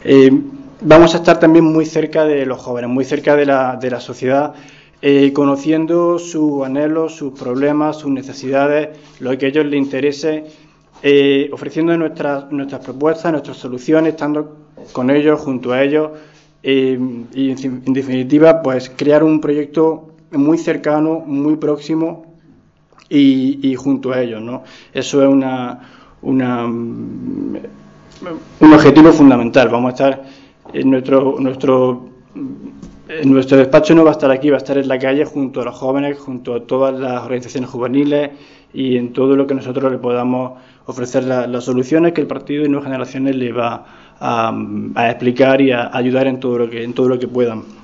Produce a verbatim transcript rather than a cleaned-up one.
Eh, vamos a estar también muy cerca de los jóvenes, muy cerca de la, de la sociedad, eh, conociendo sus anhelos, sus problemas, sus necesidades, lo que a ellos les interese, eh, ofreciendo nuestras, nuestras propuestas, nuestras soluciones, estando con ellos, junto a ellos, eh, y en, en definitiva, pues crear un proyecto muy cercano, muy próximo y, y junto a ellos, ¿no? Eso es una, una, un objetivo fundamental. Vamos a estar en nuestro, nuestro, en nuestro despacho, no va a estar aquí, va a estar en la calle junto a los jóvenes, junto a todas las organizaciones juveniles y en todo lo que nosotros le podamos ofrecer la, las soluciones que el partido y Nuevas Generaciones le va a, a explicar y a ayudar en todo lo que, en todo lo que puedan.